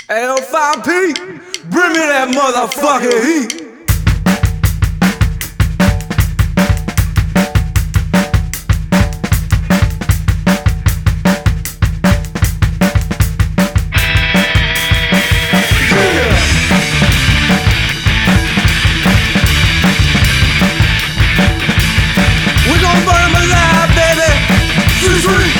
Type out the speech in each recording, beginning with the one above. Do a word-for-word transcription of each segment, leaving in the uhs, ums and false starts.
L five P, bring me that motherfucking heat. We're gonna burn 'em alive, baby. Free, free.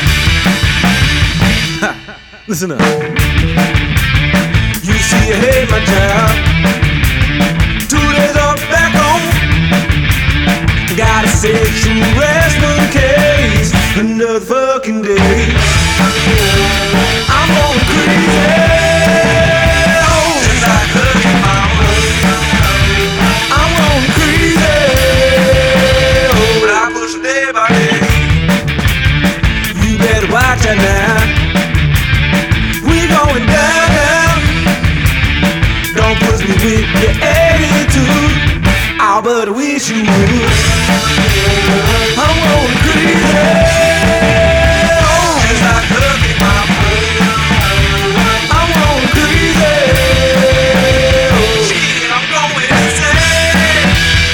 Listen up. You see, you hate my job. Two days off back home. Got a sexual harassment case. Another fucking day. I'm going crazy. Oh, just like her mama. I'm going crazy. Oh, but I push her day by day. You better watch out now. We're going down now. Don't push me with your attitude. Oh, but I wish you would. I'm going crazy. Oh, just like Cookie Mama. I'm going crazy. Oh, shit, I'm going insane.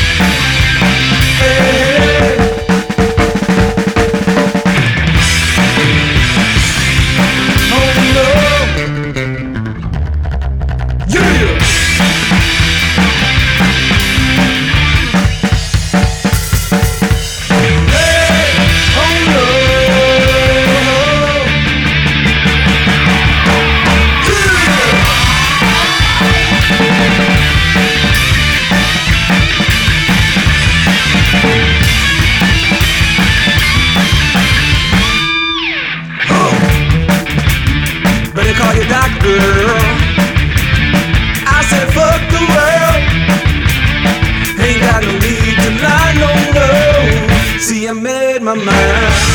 Hey. Oh no. Yeah. Better call your doctor, girl. I said fuck the world. Ain't got no need to lie, no, no. See, I made my mind.